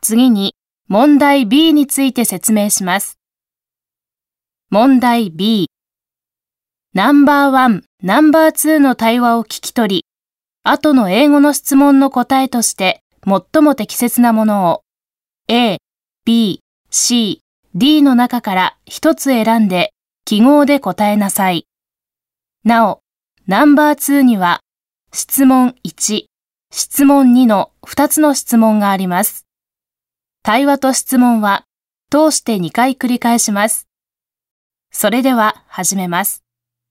次に、問題 B について説明します。問題 B。ナンバー1、ナンバー2の対話を聞き取り、後の英語の質問の答えとして最も適切なものを A、B、C、D の中から一つ選んで記号で答えなさい。なお、ナンバー2には質問1、質問2の2つの質問があります。対話と質問は通して2回繰り返します。それでは始めます。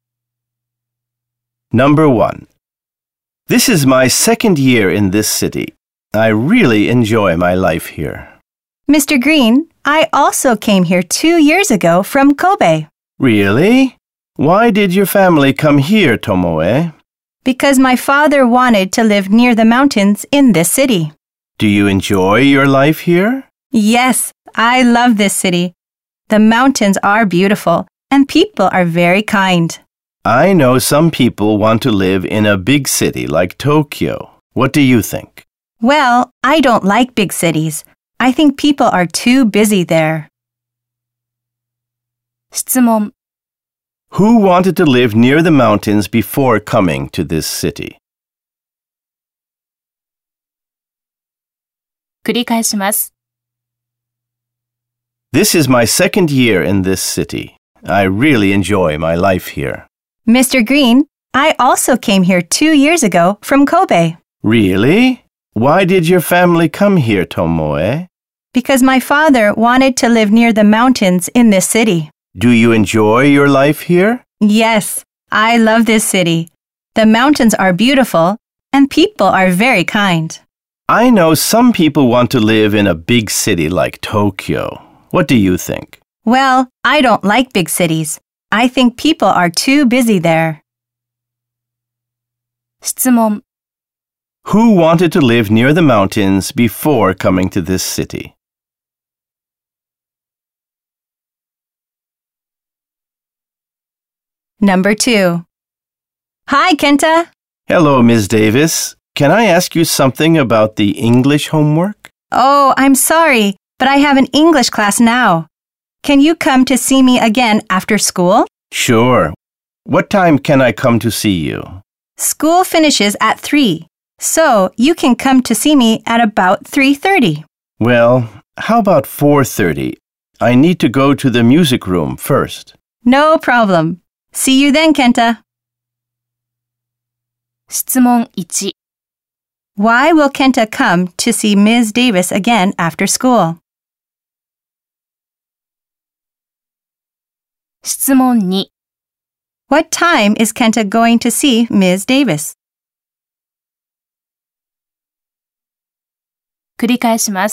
Number 1. This is my second year in this city. I really enjoy my life here. Mr. Green, I also came here 2 years ago from Kobe. Really? Why did your family come here, Tomoe? Because my father wanted to live near the mountains in this city. Do you enjoy your life here? Yes, I love this city. The mountains are beautiful and people are very kind. I know some people want to live in a big city like Tokyo. What do you think? Well, I don't like big cities. I think people are too busy there. 質問 Who wanted to live near the mountains before coming to this city? 繰り返します。 This is my second year in this city. I really enjoy my life here. Mr. Green, I also came here 2 years ago from Kobe. Really? Why did your family come here, Tomoe? Because my father wanted to live near the mountains in this city. Do you enjoy your life here? Yes, I love this city. The mountains are beautiful and people are very kind. I know some people want to live in a big city like Tokyo. What do you think? Well, I don't like big cities. I think people are too busy there. 質問 Who wanted to live near the mountains before coming to this city? Number 2. Hi, Kenta. Hello, Ms. Davis. Can I ask you something about the English homework? Oh, I'm sorry, but I have an English class now. Can you come to see me again after school? Sure. What time can I come to see you? School finishes at 3, so you can come to see me at about 3:30. Well, how about 4:30? I need to go to the music room first. No problem. See you then, Kenta. 質問1 Why will Kenta come to see Ms. Davis again after school? 質問2 What time is Kenta going to see Ms. Davis? 繰り返します。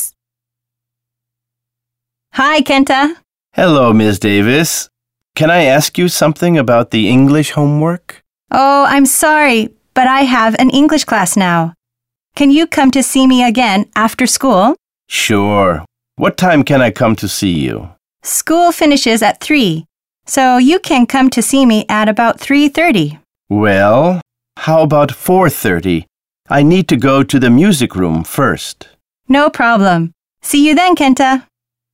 Hi, Kenta. Hello, Ms. Davis. Can I ask you something about the English homework? Oh, I'm sorry, but I have an English class now. Can you come to see me again after school? Sure. What time can I come to see you? School finishes at 3, so you can come to see me at about 3:30. Well, how about 4:30? I need to go to the music room first. No problem. See you then, Kenta.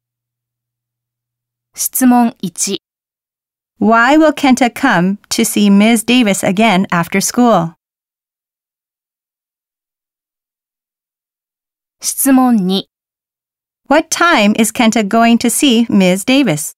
質問1 Why will Kenta come to see Ms. Davis again after school? 質問2 What time is Kenta going to see Ms. Davis?